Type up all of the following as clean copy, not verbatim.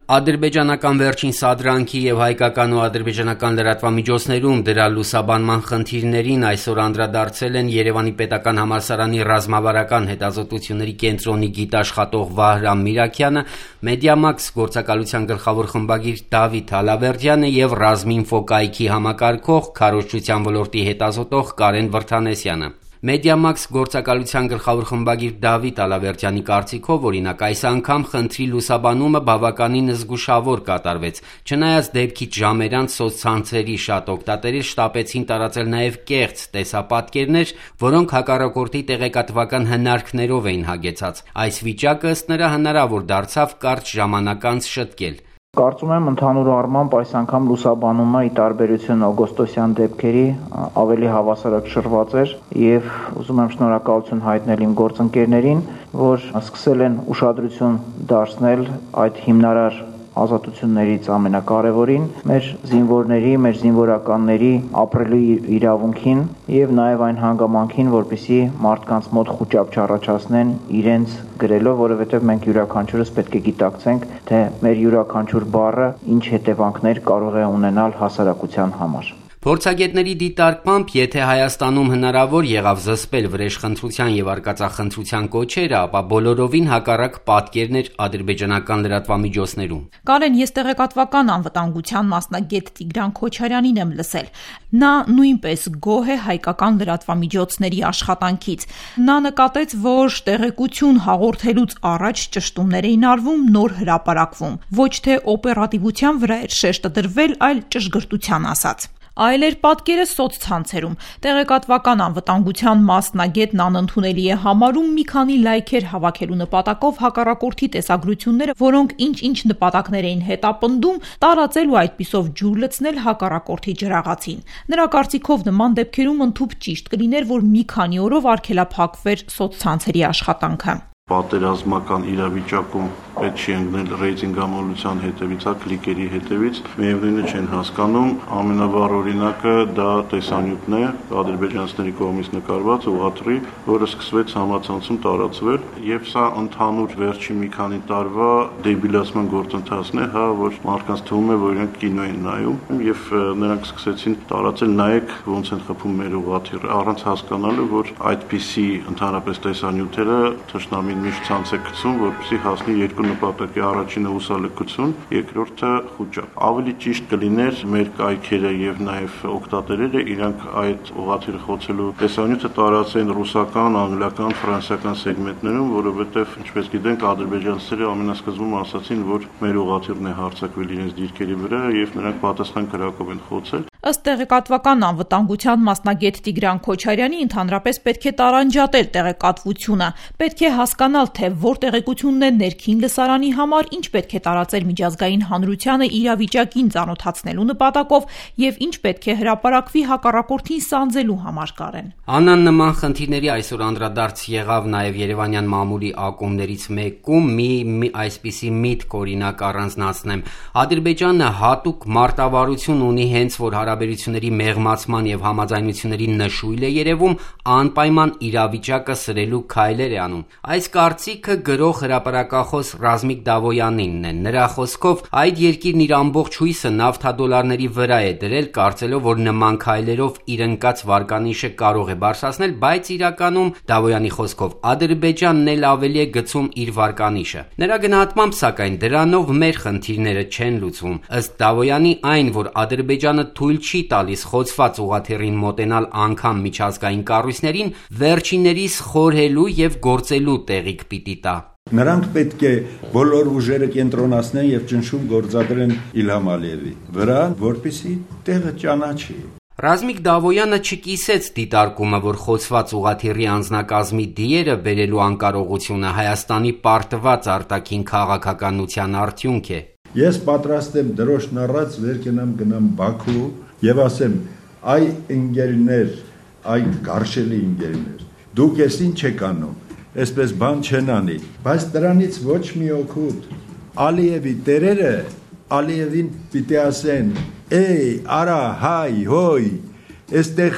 Ադրբեջանական վերջին սադրանքի եւ հայկական ու ադրբեջանական լրատվամիջոցներում դրա լուսաբանման խնդիրներին այսօր անդրադարձել են Երևանի պետական համալսարանի ռազմավարական հետազոտությունների կենտրոնի գիտաշխատող Վահրամ Միրաքյանը, Մեդիամաքս գործակալության գլխավոր խմբագիր Դավիթ Ալավերդյանը եւ Ռազմինֆո կայքի համակարգող քարոզչության ոլորտի հետազոտող Կարեն Վրդանեսյանը։ Մեդիամաքս գործակալության գլխավոր խմբագիր Դավիթ Ալավերդյանի կարծիքով, օրինակ, այս անգամ խնդրի լուսաբանումը բավականին զգուշավոր կատարվեց, չնայած դեպքից ժամեր անց սոցցանցերի շատ օգտատերեր շտապեցին տարածել նաև կեղծ տեսապատկերներ, որոնք հակառակորդի տեղեկատվական հնարքներով էին հագեցած։ Այս վիճակը ըստ նրա հնարավոր դարձավ կարճ ժամանակ անց շտկել։ Կարծում եմ ընդհանուր առմամբ այս անգամ լուսաբանումը ի տարբերություն օգոստոսյան դեպքերի ավելի հավասարակշռված էր եւ ուզում եմ շնորհակալություն հայտնել իմ գործընկերներին, որ սկսել են ուշադրություն դարձնել այդ հիմնարար ազատություններից ամենակարևորին, մեր զինվորների, մեր զինվորականների ապրելու իրավունքին եւ նաեւ այն հանգամանքին, որպեսզի մարդկանց մոտ խուճապ չառաջացնեն իրենց գրելով, որովհետեւ մենք յուրաքանչյուրս պետք է գիտակցենք, թե մեր յուրաքանչյուր բառը ինչ հետևանքներ կարող է ունենալ հասարակության համար։ Փորձագետների դիտարկմամբ, եթե Հայաստանում հնարավոր եղավ զսպել վրեժխնդրության եւ արկածախնդրության կոչերը, ապա բոլորովին հակառակ պատկերն էր ադրբեջանական լրատվամիջոցներում։ Կարեն, ես տեղեկատվական անվտանգության մասնագետ Տիգրան Քոչարյանին եմ լսել։ Նա նույնպես գոհ է հայկական լրատվամիջոցների աշխատանքից։ Նա նկատեց, որ տեղեկություն հաղորդելուց առաջ ճշտումներ էին արվում, նոր հրապարակվում։ Ոչ թե օպերատիվության վրա էր շեշտը դրվել, այլ ճշգրտության ասած։ Այլ էր պատկերը սոցցանցերում։ Տեղեկատվական անվտանգության մասնագետն անընդունելի է համարում մի քանի լայքեր հավաքելու նպատակով հակառակորդի տեսագրությունները, որոնք ինչ-ինչ նպատակներ էին հետապնդում, տարածել ու այդպիսով ջուր լցնել հակառակորդի ջրաղացին։ Նրա կարծիքով նման դեպքերում ընդհուպ ճիշտ կլիներ, որ մի քանի օրով արգելափակվեր սոցցանցերի աշխատանքը։ Պատերազմական իրավիճակում պետք չի ընկնել ռեյտինգամոլության հետևից, կլիկերի հետևից, միևնույնը չեն հասկանում, ամենավառ օրինակը դա տեսանյութն է, ադրբեջանցիների կողմից նկարված ուղղաթիռի, որը սկսվեց համացանցում տարածվել, եւ սա ընդհանուր վերջի մի քանի տարվա դեբիլացման գործընթացն է, որ մարդկանց թվում է, որ իրենք կինո են նայում, եւ նրանք սկսեցին տարածել նայեք ոնց են խփում մեր ուղղաթիռը, առանց հասկանալու, որ այդպիսի ընդհանրապես տեսանյութերը թշնամին միշտ ցանց է գցում, որպեսզի հասնի երկու նպատակի, առաջինը հուսալքություն, երկրորդը խուճապ։ Ավելի ճիշտ կլիներ մեր կայքերը եւ նաեւ օգտատերերը իրանք այդ ուղղաթիռը խոցելու տեսանյութը տարածեն ռուսական, անգլիական, ֆրանսիական սեգմենտներում, որովհետեւ ինչպես գիտենք, ադրբեջանցիները ամենասկզբում ասացին, որ մեր ուղղաթիռն է հարձակվել իրենց դիրքերի վրա եւ նրանք պատասխան քրակով են խոցել։ Ըստ տեղեկատվական անվտանգության մասնագետ Տիգրան Քոչարյանի, ընդհանրապես պետք է տարանջատել տեղեկատվությունը, պետք է հասկանալ, թե որ տեղեկությունն է ներքին լսարանի համար, ինչ պետք է տարածել միջազգային հանրությանը իրավիճակին ծանոթացնելու նպատակով եւ ինչ պետք է հրապարակվի հակառակորդին սանձելու համար։ Կարեն Անան նման խնդիրների այսօր անդրադարձ եղավ նաեւ Երևանյան մամուլի ակումբներից մեկում մի այսպիսի միտք օրինակ առանձնացնեմ։ Ադրբեջանը հատուկ մարտավարություն ունի հենց որ հարաբերությունների մեղմացման եւ համաձայնությունների նշույլ է երևում, անպայման իրավիճակը սրելու քայլեր է անում։ Այս կարծիքը գրող հրապարակախոս Ռազմիկ Դավոյանինն է։ Նրա խոսքով այդ երկիրն իր ամբողջ հույսը նավթադոլարների վրա է դրել, կարծելով, որ նման քայլերով իր ընկած վարկանիշը կարող է բարձրացնել, բայց իրականում Դավոյանի խոսքով Ադրբեջանն էլ ավելի է գցում իր վարկանիշը։ Նրա գնահատմամբ, սակայն, դրանով մեր խնդիրները չեն լուծվում։ Ըստ Դավոյանի, այն, որ Ադրբեջանը թույլ չի տալիս խոցված ուղղաթիռին մոտենալ անգամ միջազգային կառույցներին, վերջիններիս խորհելու եւ գործելու տեղիք պիտի տա։ Նրանք պետք է բոլոր ուժերը կենտրոնացնեն եւ ճնշում գործադրեն Իլհամ Ալիևի վրա, որպեսզի տեղը ճանաչի։ Ռազմիկ Դավոյանը չկիսեց դիտարկումը, որ խոցված ուղղաթիռի անձնակազմի դիերը բերելու անկարողությունը Հայաստանի պարտված արտաքին քաղաքականության արդյունք է։ Ես պատրաստ եմ դրոշն առած վեր գնամ Բաքու եւ ասեմ. «Այ ընկերներ, այ գարշելի ընկերներ, դուք ես ինչ եք անում, այսպես բան չեն անի»։ Բայց դրանից ոչ մի օգուտ։ Ալիևի տերերը Ալիևին պիտի ասեն. «Էй, արա, հայ, հոյ, այստեղ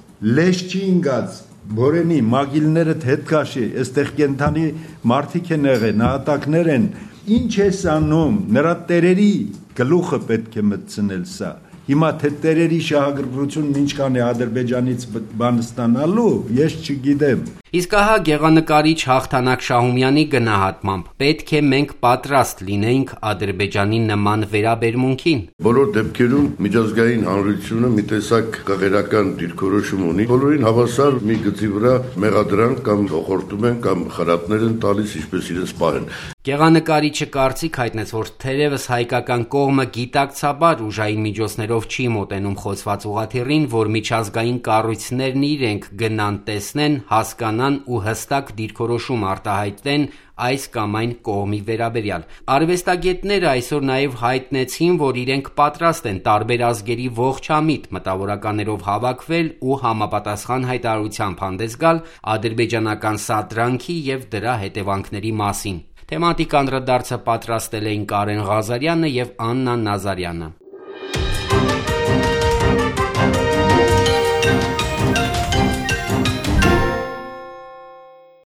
լեշ չի ինգած, բորենի մագիլները հետ քաշի, այստեղ կենթանի մարդիկ են եղել, նահատակներ են, Ինչ ես անում, նրա տերերի գլուխը պետք է մտցնել սա։ Հիմա թե տերերի շահագրգռությունն ինչքան է Ադրբեջանից բան ստանալու, ես չգիտեմ։ Իսկ ահա գեղանկարիչ Հաղթանակ Շահումյանի գնահատմամբ պետք է մենք պատրաստ լինեինք Ադրբեջանի նման վերաբերմունքին։ Բոլոր դեպքերում միջազգային հանրությունը մի տեսակ կղերական դիրքորոշում ունի։ Բոլորին հավասար մի գծի վրա մեղադրանք կամ ողորտում են կամ խրատներ են տալիս, ինչպես իրենց պահեն։ Գեղանկարիչը կարծիք հայտնեց, որ թերևս հայկական կողմը գիտակցաբար ուժային միջոցներով չի մոտենում խոցված ուղղաթիռին, որ միջազգային կառույցներն իրենք գնան տեսնեն, հասկանան ու հստակ դիրքորոշում արտահայտեն այս կամ այն կողմի վերաբերյալ։ Արվեստագետները այսօր նաև հայտնեցին, որ իրենք պատրաստ են տարբեր ազգերի ողջամիտ մտավորականներով հավաքվել ու համապատասխան հայտարարությամբ հանդես գալ ադրբեջանական սադրանքի և դրա հետևանքների մասին։ Թեմատիկ անդրադարձը պատրաստել էին Կարեն Ղազարյանը և Աննա Նազարյանը։